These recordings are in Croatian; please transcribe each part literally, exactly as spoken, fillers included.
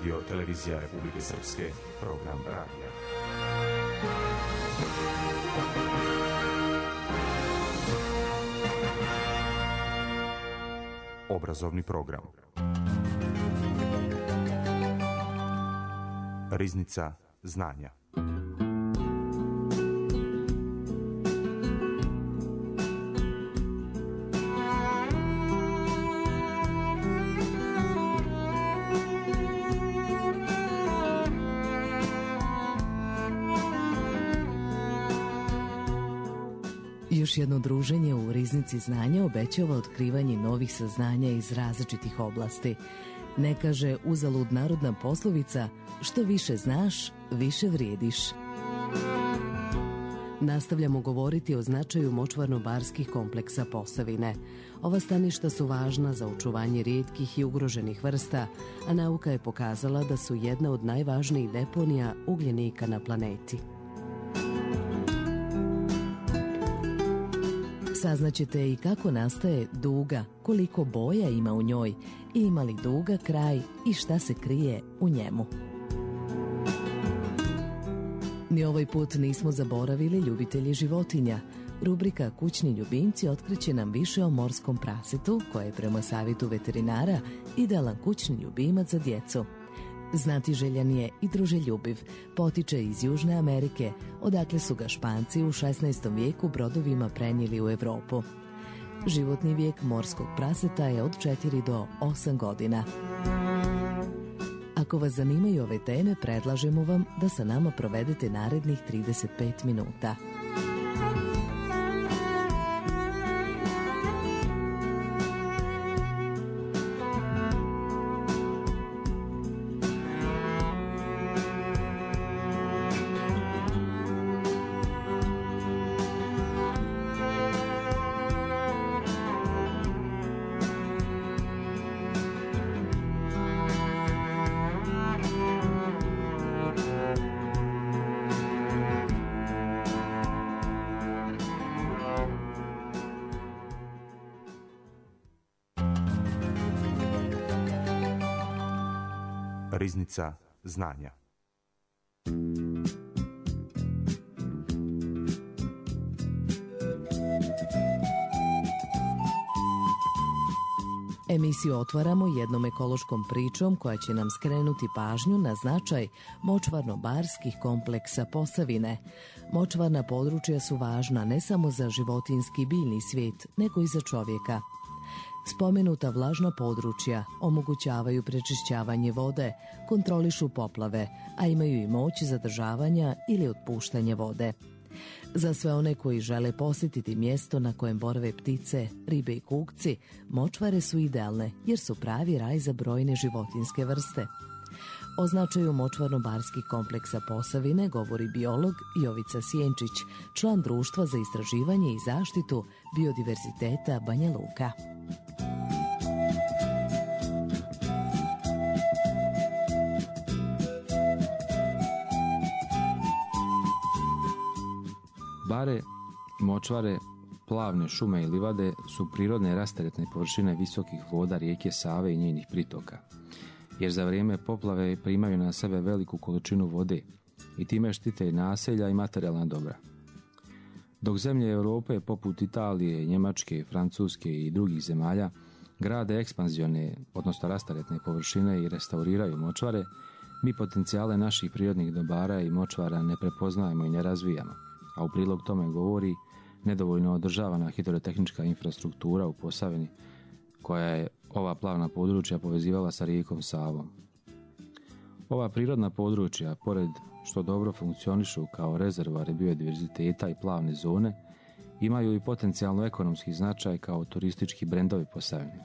Radio Televizija Republike Srpske, program radija. Obrazovni program. Riznica znanja. Još jedno druženje u Riznici znanja obećava otkrivanje novih saznanja iz različitih oblasti. Ne kaže uzalud narodna poslovica, što više znaš, više vrijediš. Nastavljamo govoriti o značaju močvarno-barskih kompleksa Posavine. Ova staništa su važna za očuvanje rijetkih i ugroženih vrsta, a nauka je pokazala da su jedna od najvažnijih deponija ugljenika na planeti. Saznaćete i kako nastaje duga, koliko boja ima u njoj, i ima li duga kraj i šta se krije u njemu. Ni ovaj put nismo zaboravili ljubitelji životinja. Rubrika Kućni ljubimci otkriće nam više o morskom prasetu, koje je prema savjetu veterinara idealan kućni ljubimac za djecu. Znatiželjan je i druželjubiv, potiče iz Južne Amerike, odakle su ga Španci u šesnaestom vijeku brodovima prenijeli u Europu. Životni vijek morskog praseta je od četiri do osam godina. Ako vas zanimaju ove teme, predlažemo vam da sa nama provedete narednih trideset pet minuta. Riznica znanja. Emisiju otvaramo jednom ekološkom pričom koja će nam skrenuti pažnju na značaj močvarno-barskih kompleksa Posavine. Močvarna područja su važna ne samo za životinjski biljni svijet, nego i za čovjeka. Spomenuta vlažna područja omogućavaju prečišćavanje vode, kontrolišu poplave, a imaju i moć zadržavanja ili otpuštanja vode. Za sve one koji žele posjetiti mjesto na kojem borave ptice, ribe i kukci, močvare su idealne jer su pravi raj za brojne životinjske vrste. O značaju močvarno-barskih kompleksa Posavine govori biolog Jovica Sjenčić, član Društva za istraživanje i zaštitu biodiverziteta Banja Luka. Bare, močvare, plavne šume i livade su prirodne rasteretne površine visokih voda rijeke Save i njenih pritoka, jer za vrijeme poplave primaju na sebe veliku količinu vode i time štite i naselja i materijalna dobra. Dok zemlje Europe poput Italije, Njemačke, Francuske i drugih zemalja grade ekspanzione, odnosno rasteretne površine i restauriraju močvare, mi potencijale naših prirodnih dobara i močvara ne prepoznajemo i ne razvijamo, a u prilog tome govori nedovoljno održavana hidrotehnička infrastruktura u Posavini, koja je ova plavna područja povezivala sa rijekom Savom. Ova prirodna područja, pored što dobro funkcionišu kao rezervoari biodiverziteta i plavne zone, imaju i potencijalno ekonomski značaj kao turistički brendovi Posavine.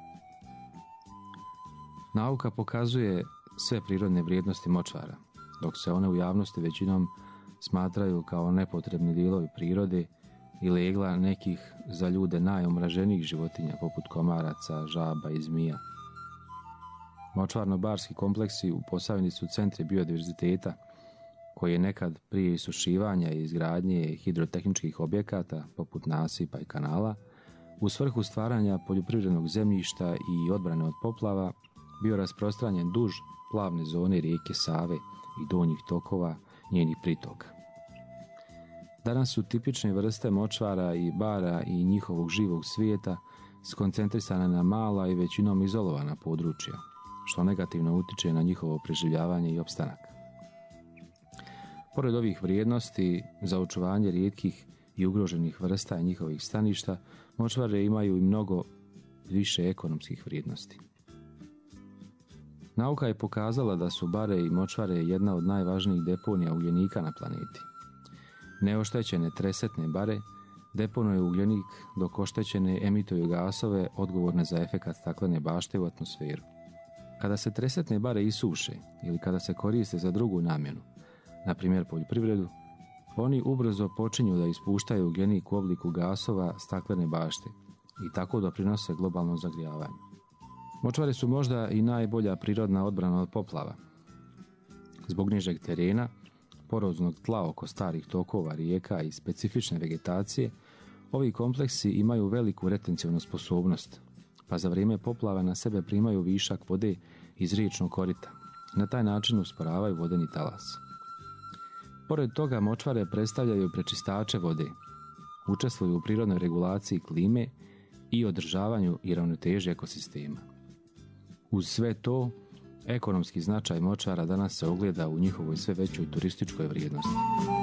Nauka pokazuje sve prirodne vrijednosti močvara, dok se one u javnosti većinom smatraju kao nepotrebni dijelovi prirode i legla nekih za ljude najomraženijih životinja poput komaraca, žaba i zmija. Močvarno-barski kompleksi u Posavini su centri biodiverziteta koji je nekad prije isušivanja i izgradnje hidrotehničkih objekata poput nasipa i kanala u svrhu stvaranja poljoprivrednog zemljišta i odbrane od poplava bio rasprostranjen duž plavne zone rijeke Save i donjih tokova njenih pritoka. Danas su tipične vrste močvara i bara i njihovog živog svijeta skoncentrisane na mala i većinom izolovana područja, što negativno utiče na njihovo preživljavanje i opstanak. Pored ovih vrijednosti za očuvanje rijetkih i ugroženih vrsta i njihovih staništa, močvare imaju i mnogo više ekonomskih vrijednosti. Nauka je pokazala da su bare i močvare jedna od najvažnijih deponija ugljenika na planeti. Neoštećene tresetne bare deponuju ugljenik, dok oštećene emituju gasove odgovorne za efekat staklene bašte u atmosferu. Kada se tresetne bare isuše ili kada se koriste za drugu namjenu, na primjer poljoprivredu, oni ubrzo počinju da ispuštaju ugljenik u obliku gasova staklene bašte i tako doprinose globalnom zagrijavanju. Močvare su možda i najbolja prirodna odbrana od poplava. Zbog nižeg terena, poroznog tla oko starih tokova, rijeka i specifične vegetacije, ovi kompleksi imaju veliku retencijonu sposobnost, pa za vrijeme poplava na sebe primaju višak vode iz riječnog korita. Na taj način usporavaju vodeni talas. Pored toga, močvare predstavljaju prečistače vode, učestvuju u prirodnoj regulaciji klime i održavanju i ravnoteži ekosistema. Uz sve to, ekonomski značaj močvara danas se ogleda u njihovoj sve većoj turističkoj vrijednosti.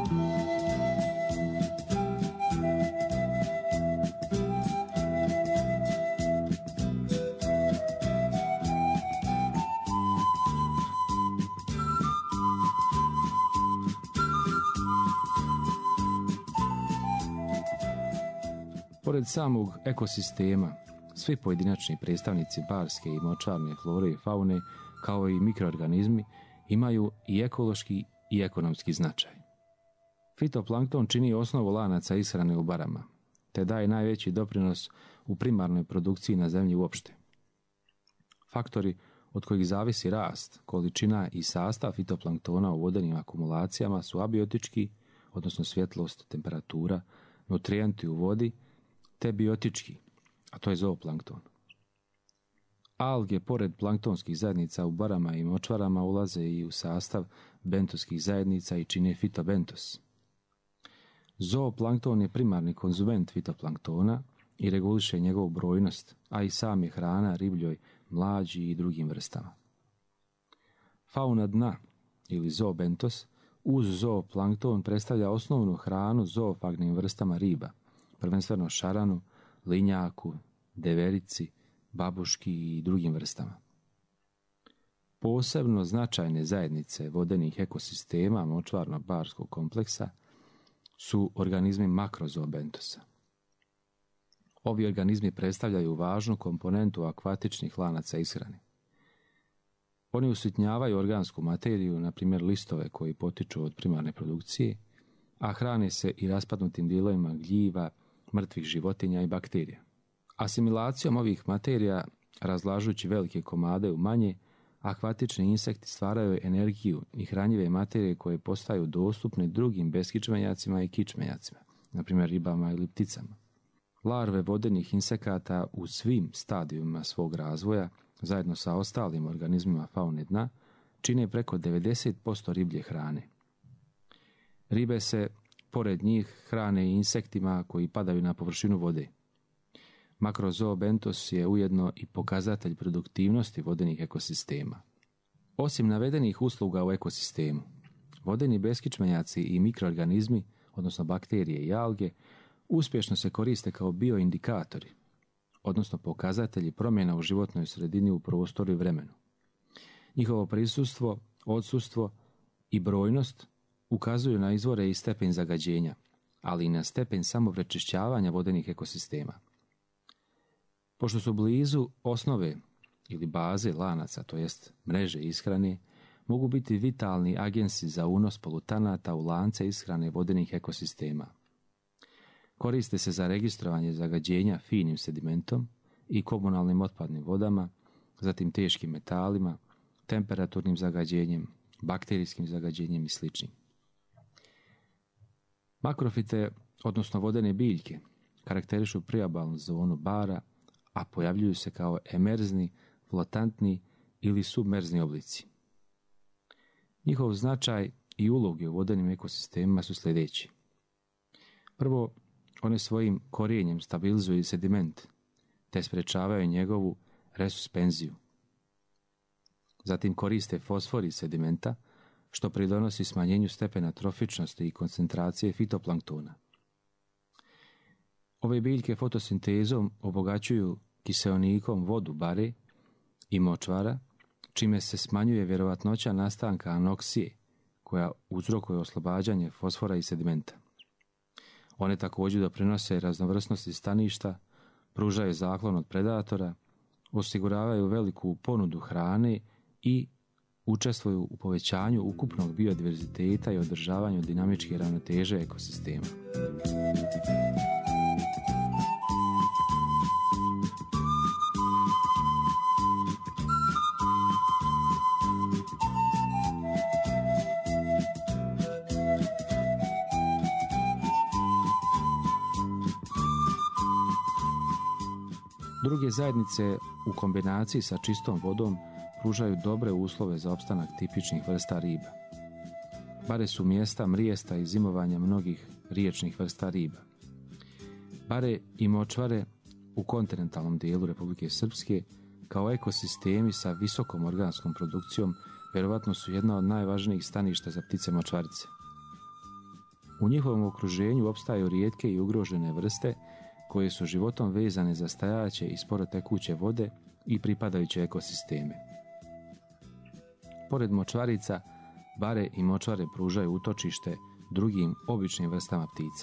Pored samog ekosistema, svi pojedinačni predstavnici barske i močvarne flore i faune, kao i mikroorganizmi, imaju i ekološki i ekonomski značaj. Fitoplankton čini osnovu lanaca ishrane u barama, te daje najveći doprinos u primarnoj produkciji na zemlji uopšte. Faktori od kojih zavisi rast, količina i sastav fitoplanktona u vodenim akumulacijama su abiotički, odnosno svjetlost, temperatura, nutrijenti u vodi, te biotički, a to je zooplankton. Alge, pored planktonskih zajednica u barama i močvarama, ulaze i u sastav bentoskih zajednica i čine fitobentos. Zooplankton je primarni konzument fitoplanktona i reguliše njegovu brojnost, a i sam je hrana ribljoj, mlađi i drugim vrstama. Fauna dna ili zoobentos uz zooplankton predstavlja osnovnu hranu zoofagnim vrstama riba, prvenstveno šaranu, linjaku, deverici, babuški i drugim vrstama. Posebno značajne zajednice vodenih ekosistema močvarno-barskog kompleksa su organizmi makrozoobentosa. Ovi organizmi predstavljaju važnu komponentu akvatičnih lanaca ishrane. Oni usitnjavaju organsku materiju, na primjer listove koji potiču od primarne produkcije, a hrane se i raspadnutim dijelovima gljiva, mrtvih životinja i bakterija. Asimilacijom ovih materija, razlažući velike komade u manje, akvatični insekti stvaraju energiju i hranjive materije koje postaju dostupne drugim beskičmenjacima i kičmenjacima, na primjer ribama ili pticama. Larve vodenih insekata u svim stadijima svog razvoja, zajedno sa ostalim organizmima faune dna, čine preko devedeset posto riblje hrane. Ribe se, pored njih, hrane i insektima koji padaju na površinu vode. Makrozoobentos je ujedno i pokazatelj produktivnosti vodenih ekosistema. Osim navedenih usluga u ekosistemu, vodeni beskičmenjaci i mikroorganizmi, odnosno bakterije i alge, uspješno se koriste kao bioindikatori, odnosno pokazatelji promjena u životnoj sredini u prostoru i vremenu. Njihovo prisustvo, odsustvo i brojnost ukazuju na izvore i stepen zagađenja, ali i na stepen samoprečišćavanja vodenih ekosistema. Pošto su blizu osnove ili baze lanaca, to jest mreže ishrane, mogu biti vitalni agensi za unos polutanata u lance ishrane vodenih ekosistema. Koriste se za registrovanje zagađenja finim sedimentom i komunalnim otpadnim vodama, zatim teškim metalima, temperaturnim zagađenjem, bakterijskim zagađenjem i sl. Makrofite, odnosno vodene biljke, karakterišu priobalnu zonu bara, a pojavljuju se kao emerzni, flotantni ili submerzni oblici. Njihov značaj i uloge u vodenim ekosistemima su sljedeći. Prvo, one svojim korijenjem stabilizuju sediment, te sprečavaju njegovu resuspenziju. Zatim koriste fosfor iz sedimenta, što pridonosi smanjenju stepena trofičnosti i koncentracije fitoplanktona. Ove biljke fotosintezom obogaćuju kiseonikom vodu bare i močvara, čime se smanjuje vjerovatnoća nastanka anoksije, koja uzrokuje oslobađanje fosfora i sedimenta. One također doprinose raznovrsnosti staništa, pružaju zaklon od predatora, osiguravaju veliku ponudu hrane i učestvuju u povećanju ukupnog biodiverziteta i održavanju dinamičke ravnoteže ekosistema. Druge zajednice u kombinaciji sa čistom vodom pružaju dobre uslove za opstanak tipičnih vrsta riba. Bare su mjesta mrijesta i zimovanja mnogih riječnih vrsta riba. Bare i močvare u kontinentalnom dijelu Republike Srpske kao ekosistemi sa visokom organskom produkcijom vjerovatno su jedna od najvažnijih staništa za ptice močvarice. U njihovom okruženju opstaju rijetke i ugrožene vrste koje su životom vezane za stajaće i sporo tekuće vode i pripadajuće ekosisteme. Pored močvarica, bare i močvare pružaju utočište drugim običnim vrstama ptica.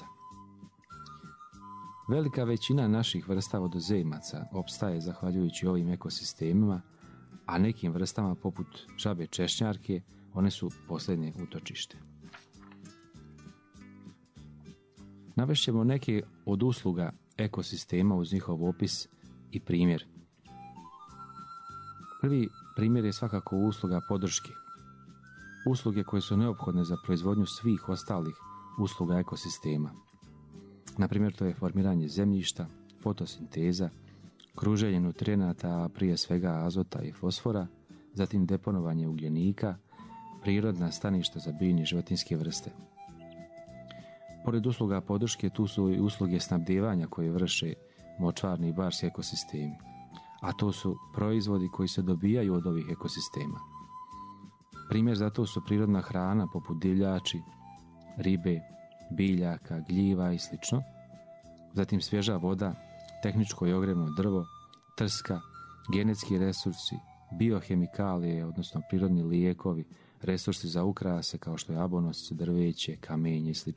Velika većina naših vrsta vodozemaca opstaje zahvaljujući ovim ekosistemima, a nekim vrstama poput žabe češnjarke one su posljednje utočište. Navešćemo neke od usluga ekosistema uz njihov opis i primjer. Prvi primjer je svakako usluga podrške. Usluge koje su neophodne za proizvodnju svih ostalih usluga ekosistema. Na primjer, to je formiranje zemljišta, fotosinteza, kruženje nutrijenata, a prije svega azota i fosfora, zatim deponovanje ugljenika, prirodna staništa za biljne i životinjske vrste. Pored usluga podrške, tu su i usluge snabdijevanja koje vrše močvarni i barski ekosistemi, a to su proizvodi koji se dobijaju od ovih ekosistema. Primjer za to su prirodna hrana poput divljači, ribe, biljaka, gljiva i sl. Zatim svježa voda, tehničko i ogrjevno drvo, trska, genetski resursi, biohemikalije, odnosno prirodni lijekovi, resursi za ukrase kao što je abonos, drveće, kamenje i sl.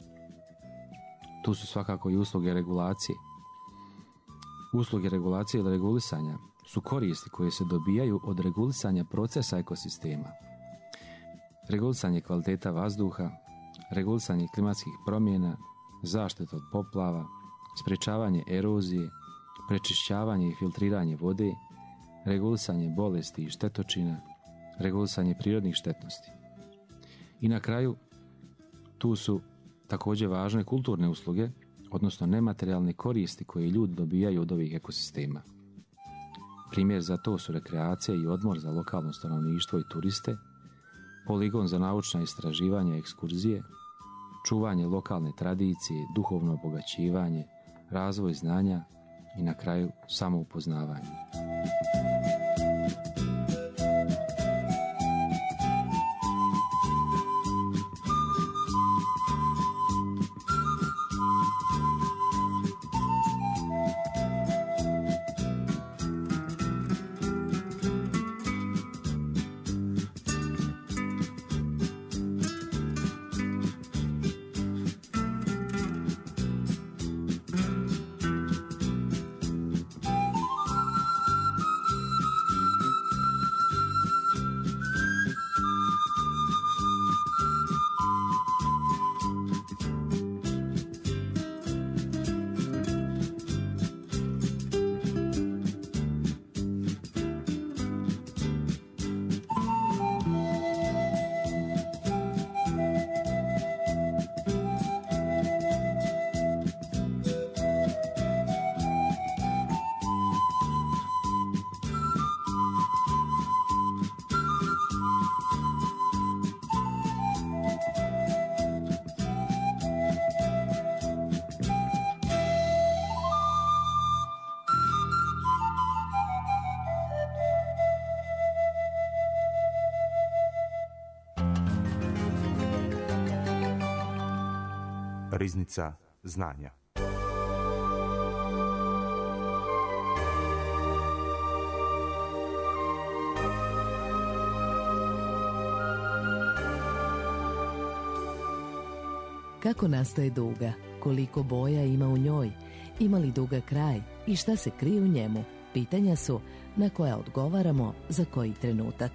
Tu su svakako i usluge regulacije. Usluge regulacije ili regulisanja su koristi koje se dobijaju od regulisanja procesa ekosistema. Regulisanje kvaliteta vazduha, regulisanje klimatskih promjena, zaštita od poplava, sprečavanje erozije, prečišćavanje i filtriranje vode, regulisanje bolesti i štetočina, regulisanje prirodnih štetnosti. I na kraju, tu su također važne kulturne usluge, odnosno nematerijalne koristi koje ljudi dobijaju od ovih ekosistema. Primjer za to su rekreacija i odmor za lokalno stanovništvo i turiste, poligon za naučna istraživanja i ekskurzije, čuvanje lokalne tradicije, duhovno obogaćivanje, razvoj znanja i na kraju samoupoznavanje. Riznica znanja. Kako nastaje duga? Koliko boja ima u njoj? Ima li duga kraj? I šta se krije u njemu? Pitanja su na koja odgovaramo za koji trenutak.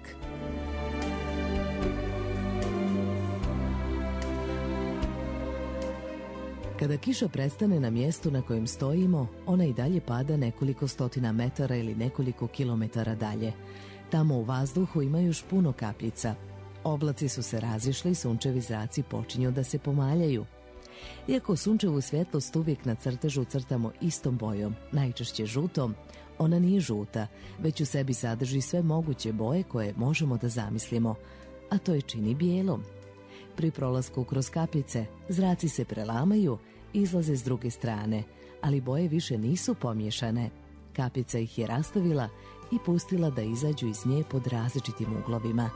Kada kiša prestane na mjestu na kojem stojimo, ona i dalje pada nekoliko stotina metara ili nekoliko kilometara dalje. Tamo u vazduhu ima još puno kapljica. Oblaci su se razišli, sunčevi zraci počinju da se pomaljaju. Iako sunčevu svjetlost uvijek na crtežu crtamo istom bojom, najčešće žutom, ona nije žuta, već u sebi sadrži sve moguće boje koje možemo da zamislimo, a to je čini bijelom. Pri prolasku kroz kapljice, zraci se prelamaju i izlaze s druge strane, ali boje više nisu pomiješane. Kapljica ih je rastavila i pustila da izađu iz nje pod različitim uglovima.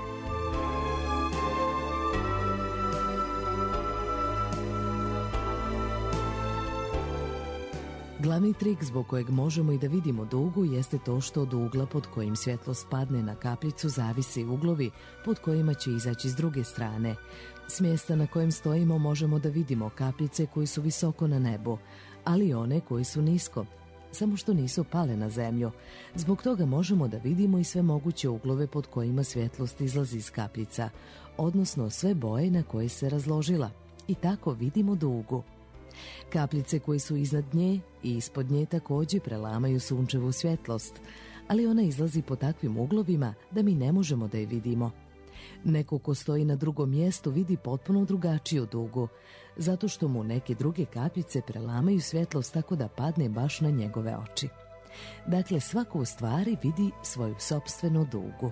Glavni trik zbog kojeg možemo i da vidimo dugu jeste to što od ugla pod kojim svjetlost padne na kapljicu zavisi uglovi pod kojima će izaći s druge strane. S mjesta na kojem stojimo možemo da vidimo kapljice koji su visoko na nebu, ali i one koji su nisko, samo što nisu pale na zemlju. Zbog toga možemo da vidimo i sve moguće uglove pod kojima svjetlost izlazi iz kapljica, odnosno sve boje na koje se razložila. I tako vidimo dugu. Kapljice koje su iznad nje i ispod nje također prelamaju sunčevu svjetlost, ali ona izlazi po takvim uglovima da mi ne možemo da je vidimo. Neko ko stoji na drugom mjestu vidi potpuno drugačiju dugu, zato što mu neke druge kapljice prelamaju svjetlost tako da padne baš na njegove oči. Dakle, svako u stvari vidi svoju sopstvenu dugu.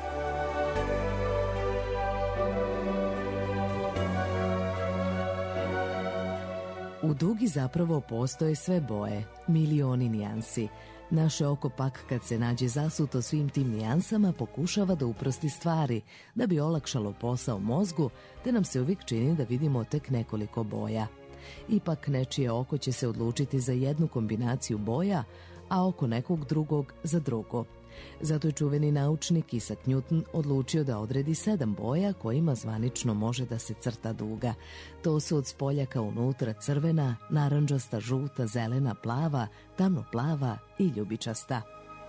U dugi zapravo postoje sve boje, milioni nijansi. Naše oko pak kad se nađe zasuto svim tim nijansama pokušava da uprosti stvari, da bi olakšalo posao mozgu, te nam se uvijek čini da vidimo tek nekoliko boja. Ipak nečije oko će se odlučiti za jednu kombinaciju boja, a oko nekog drugog za drugo. Zato je čuveni naučnik Isaac Newton odlučio da odredi sedam boja kojima zvanično može da se crta duga. To su od spolja ka unutra crvena, narandžasta, žuta, zelena, plava, tamno plava i ljubičasta.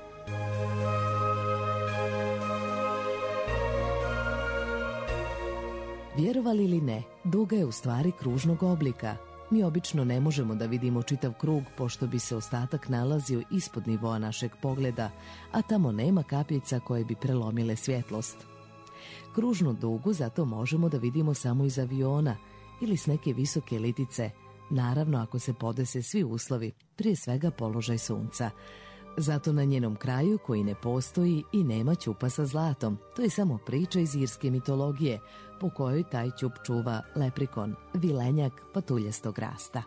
Vjerovali ili ne, duga je u stvari kružnog oblika. Mi obično ne možemo da vidimo čitav krug pošto bi se ostatak nalazio ispod nivoa našeg pogleda, a tamo nema kapljica koje bi prelomile svjetlost. Kružnu dugu zato možemo da vidimo samo iz aviona ili s neke visoke litice, naravno ako se podese svi uslovi, prije svega položaj sunca. Zato na njenom kraju, koji ne postoji, i nema ćupa sa zlatom. To je samo priča iz irske mitologije, po kojoj taj ćup čuva leprikon, vilenjak patuljastog rasta.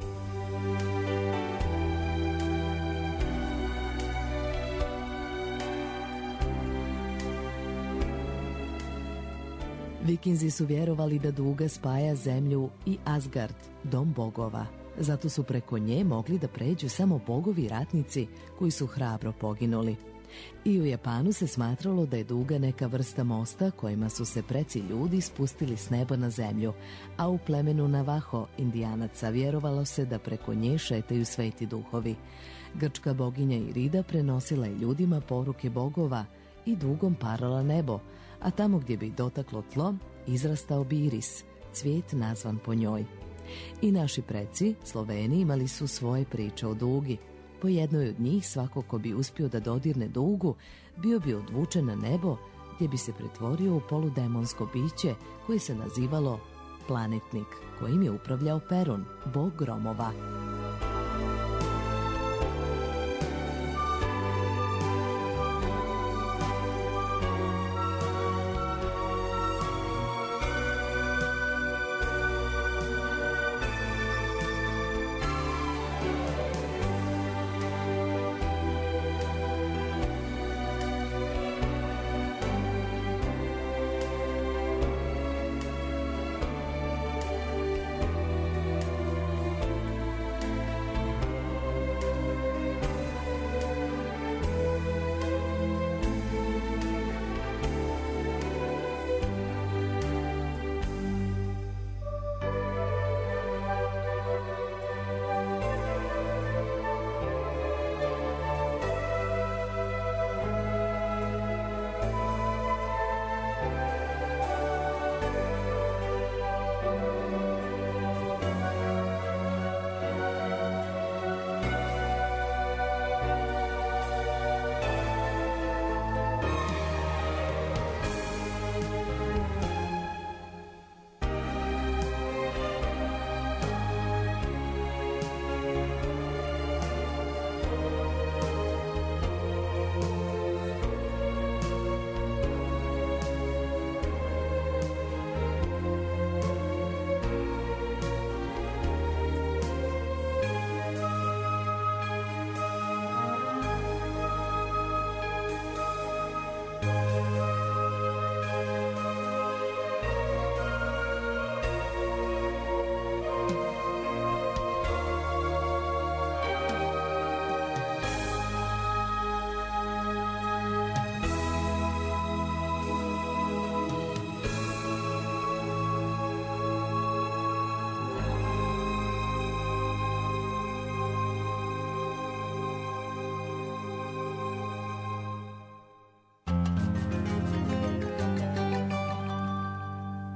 Vikinzi su vjerovali da duga spaja zemlju i Asgard, dom bogova. Zato su preko nje mogli da pređu samo bogovi ratnici koji su hrabro poginuli. I u Japanu se smatralo da je duga neka vrsta mosta kojima su se preci ljudi spustili s neba na zemlju, a u plemenu Navajo Indijanaca vjerovalo se da preko nje šetaju sveti duhovi. Grčka boginja Irida prenosila je ljudima poruke bogova i dugom parala nebo, a tamo gdje bi dotaklo tlo izrastao bi iris, cvijet nazvan po njoj. I naši preci, Sloveni, imali su svoje priče o dugi. Po jednoj od njih svako ko bi uspio da dodirne dugu, bio bi odvučen na nebo, gdje bi se pretvorio u poludemonsko biće koje se nazivalo planetnik, kojim je upravljao Perun, bog gromova.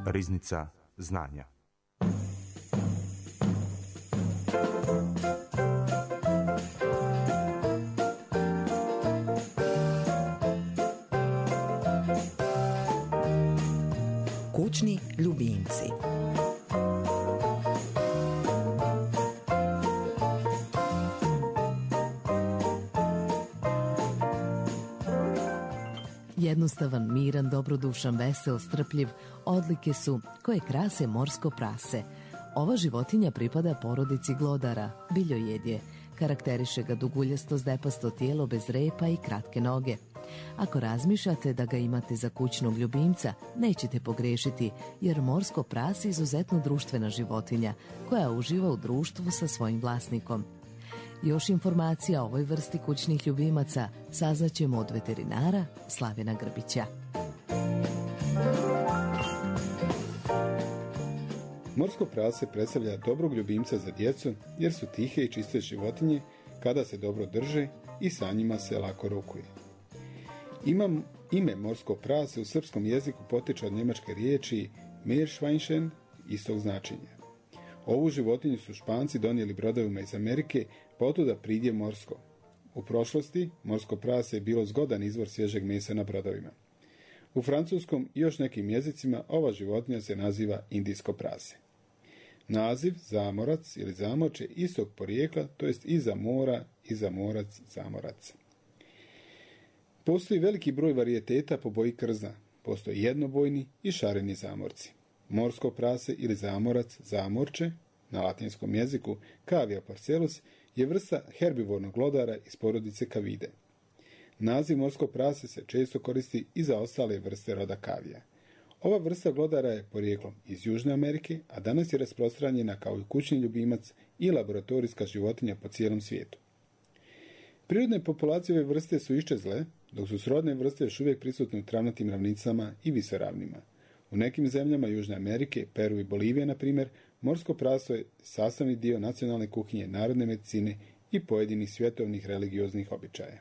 Riznica znanja. Kućni ljubimci. Jednostavan, miran, dobrodušan, vesel, strpljiv, odlike su koje krase morsko prase. Ova životinja pripada porodici glodara, biljojed je. Karakteriše ga duguljasto zdepasto tijelo bez repa i kratke noge. Ako razmišljate da ga imate za kućnog ljubimca, nećete pogrešiti, jer morsko prase je izuzetno društvena životinja koja uživa u društvu sa svojim vlasnikom. Još informacija o ovoj vrsti kućnih ljubimaca saznaćemo od veterinara Slavena Grbića. Morsko prase predstavlja dobrog ljubimca za djecu jer su tihe i čiste životinje kada se dobro drže i sa njima se lako rukuje. Imam, ime morsko prase u srpskom jeziku potiče od njemačke riječi Meerschweinchen, istog značenja. Ovu životinju su Španci donijeli brodovima iz Amerike, pa otuda pridje morsko. U prošlosti morsko prase je bilo zgodan izvor svježeg mesa na brodovima. U francuskom i još nekim jezicima ova životinja se naziva indijsko prase. Naziv zamorac ili zamorče istog porijekla, to jest iza mora, iza morac, zamorac. Postoji veliki broj varijeteta po boji krzna. Postoji jednobojni i šareni zamorci. Morsko prase ili zamorac, zamorče, na latinskom jeziku Cavia parcellus, je vrsta herbivornog glodara iz porodice Cavide. Naziv morsko prase se često koristi i za ostale vrste roda Cavia. Ova vrsta glodara je porijeklom iz Južne Amerike, a danas je rasprostranjena kao i kućni ljubimac i laboratorijska životinja po cijelom svijetu. Prirodne populacije ove vrste su iščezle, dok su srodne vrste još uvijek prisutne u travnatim ravnicama i visoravnima. U nekim zemljama Južne Amerike, Peru i Bolivije, na primjer, morsko praso je sastavni dio nacionalne kuhinje, narodne medicine i pojedinih svjetovnih religioznih običaja.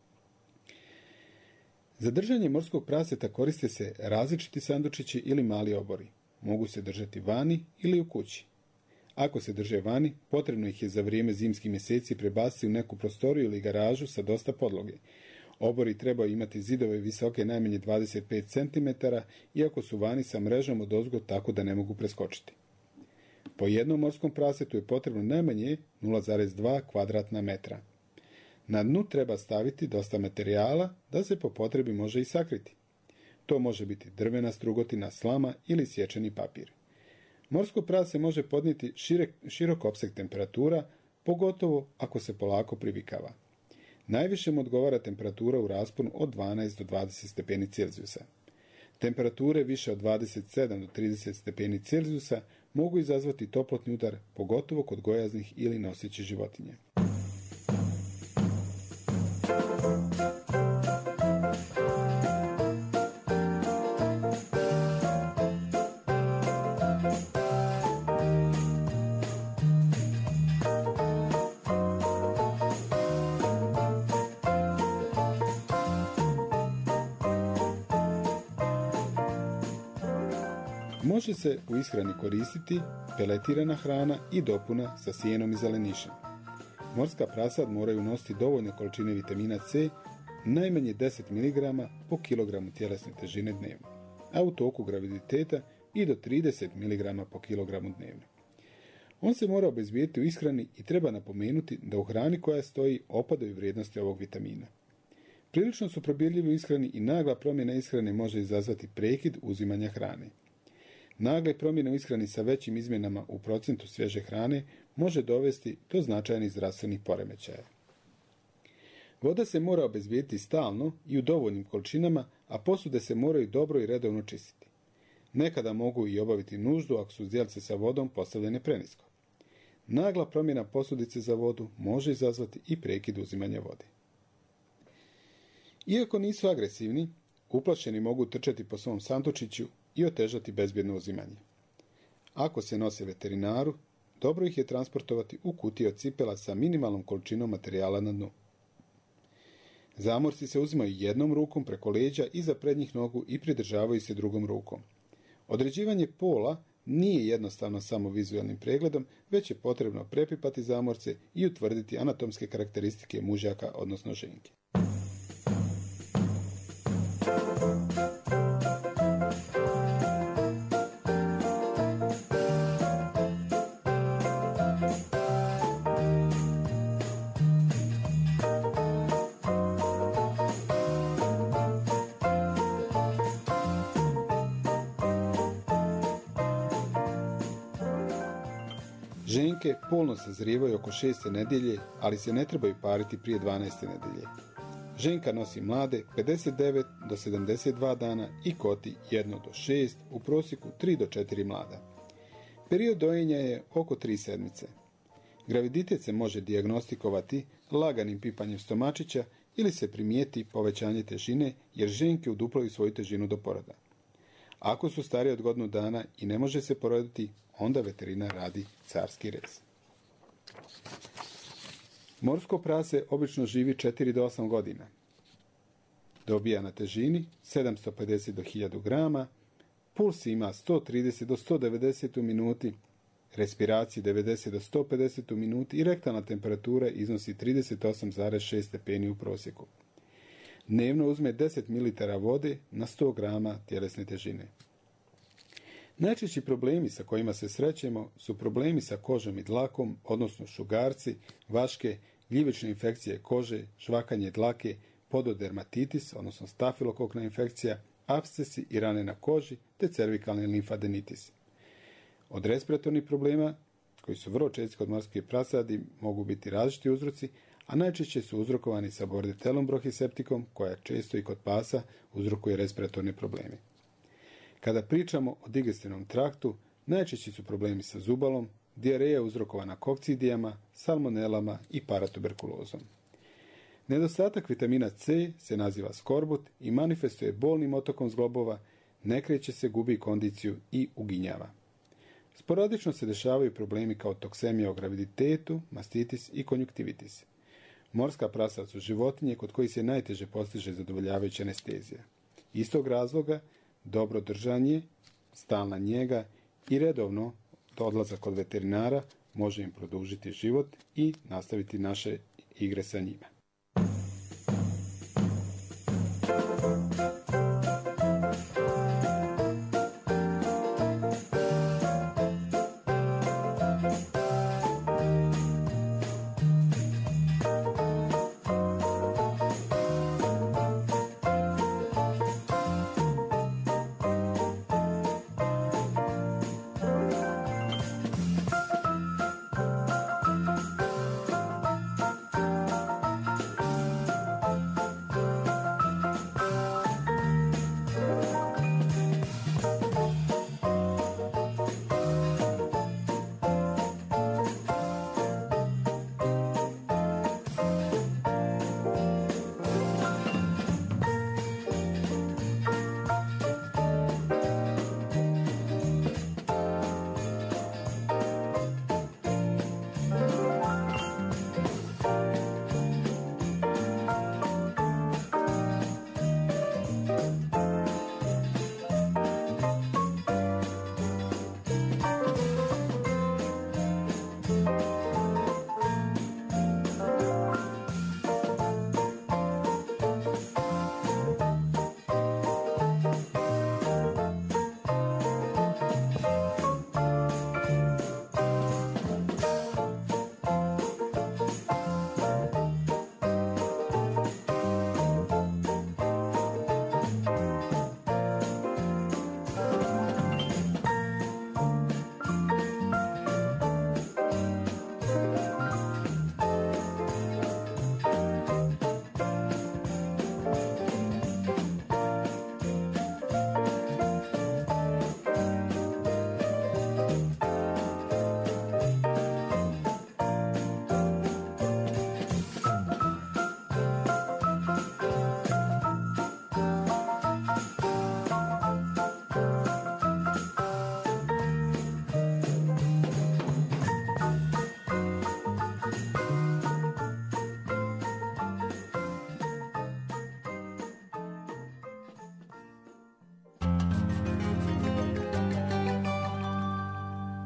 Za držanje morskog praseta koriste se različiti sandučići ili mali obori. Mogu se držati vani ili u kući. Ako se drže vani, potrebno ih je za vrijeme zimskih mjeseci prebaciti u neku prostoriju ili garažu sa dosta podloge. Obori trebaju imati zidove visoke najmanje dvadeset pet centimetara, iako su vani sa mrežom odozgo tako da ne mogu preskočiti. Po jednom morskom prasetu je potrebno najmanje nula zarez dva kvadratna metra. Na dnu treba staviti dosta materijala da se po potrebi može i sakriti. To može biti drvena strugotina, slama ili sječeni papir. Morsko prase može podnijeti širok, širok opseg temperatura, pogotovo ako se polako privikava. Najviše mu odgovara temperatura u rasponu od dvanaest do dvadeset stepeni Celzijusa. Temperature više od dvadeset sedam do trideset stepeni Celzijusa mogu izazvati toplotni udar, pogotovo kod gojaznih ili nosećih životinja. Može se u ishrani koristiti peletirana hrana i dopuna sa sijenom i zelenišem. Morska prasad moraju nositi dovoljne količine vitamina C, najmanje deset miligrama po kilogramu tjelesne težine dnevno, a u toku graviditeta i do trideset miligrama po kilogramu dnevno. On se mora obezbijediti u ishrani i treba napomenuti da u hrani koja stoji opadaju vrijednosti ovog vitamina. Prilično su probirljivi u ishrani i nagla promjena ishrane može izazvati prekid uzimanja hrane. Nagle promjene u ishrani sa većim izmjenama u procentu svježe hrane može dovesti do značajnih zdravstvenih poremećaja. Voda se mora obezbijediti stalno i u dovoljnim količinama, a posude se moraju dobro i redovno čistiti. Nekada mogu i obaviti nuždu ako su zdjelce sa vodom postavljene prenisko. Nagla promjena posudice za vodu može izazvati i prekid uzimanja vode. Iako nisu agresivni, uplašeni mogu trčati po svom sandučiću i otežati bezbjedno uzimanje. Ako se nose veterinaru, dobro ih je transportovati u kutiji od cipela sa minimalnom količinom materijala na dnu. Zamorci se uzimaju jednom rukom preko leđa iza prednjih nogu i pridržavaju se drugom rukom. Određivanje pola nije jednostavno samo vizualnim pregledom, već je potrebno prepipati zamorce i utvrditi anatomske karakteristike mužjaka, odnosno ženke. Ženke polno sazrijevaju oko šeste nedjelje, ali se ne trebaju pariti prije dvanaeste nedjelje. Ženka nosi mlade pedeset devet do sedamdeset dva dana i koti jedan do šest, u prosjeku tri do četiri mlada. Period dojenja je oko tri sedmice. Graviditet se može dijagnostikovati laganim pipanjem stomačića ili se primijeti povećanje težine jer ženke uduplaju svoju težinu do poroda. Ako su starije od godinu dana i ne može se poroditi, onda veterinar radi carski rez. Morsko prase obično živi četiri do osam godina. Dobija na težini sedamsto pedeset do hiljadu grama, puls ima sto trideset do sto devedeset u minuti, respiracije devedeset do sto pedeset u minuti i rektalna temperatura iznosi trideset osam zarez šest stepeni u prosjeku. Dnevno uzme deset mililitara vode na sto grama tjelesne težine. Najčešći problemi sa kojima se srećemo su problemi sa kožom i dlakom, odnosno šugarci, vaške, gljivične infekcije kože, žvakanje dlake, pododermatitis, odnosno stafilokokna infekcija, apscesi i rane na koži, te cervikalni limfadenitis. Od respiratornih problema, koji su vrlo česti kod morskih prasadi, mogu biti različiti uzroci, a najčešće su uzrokovani sa bordetellom brohiseptikom, koja često i kod pasa uzrokuje respiratorne probleme. Kada pričamo o digestivnom traktu, najčešći su problemi sa zubalom, dijareja uzrokovana kokcidijama, salmonelama i paratuberkulozom. Nedostatak vitamina C se naziva skorbut i manifestuje bolnim otokom zglobova, ne kreće se, gubi kondiciju i uginjava. Sporadično se dešavaju problemi kao toksemija u graviditetu, mastitis i konjuktivitis. Morska prasad su životinje kod kojih se najteže postiže zadovoljavajuća anestezija. Istog razloga, dobro držanje, stalna njega i redovno odlazak kod veterinara može im produžiti život i nastaviti naše igre sa njima.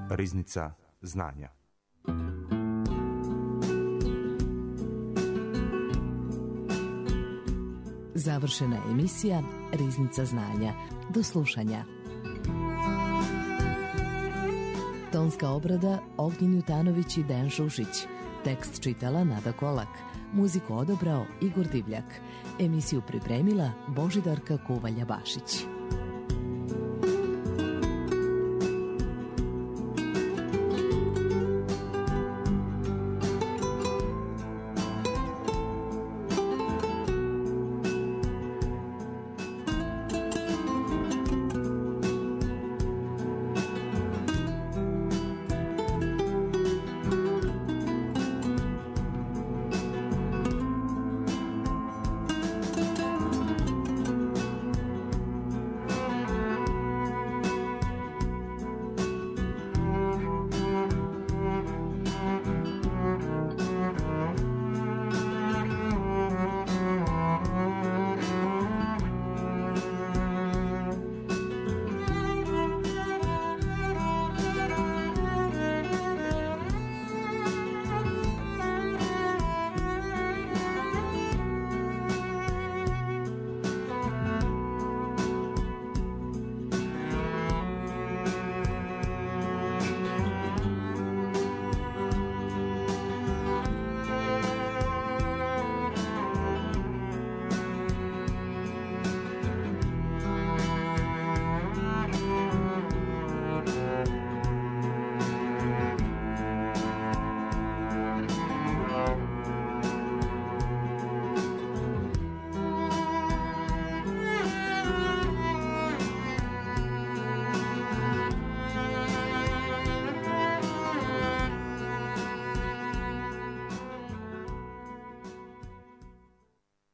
Riznica znanja. Završena je emisija Riznica znanja. Do slušanja. Tonska obrada Ognjen Jutanović i Dejan Šušić. Tekst čitala Nada Kolak. Muziku odabrao Igor Divljak. Emisiju pripremila Božidarka Kovalja-Bašić.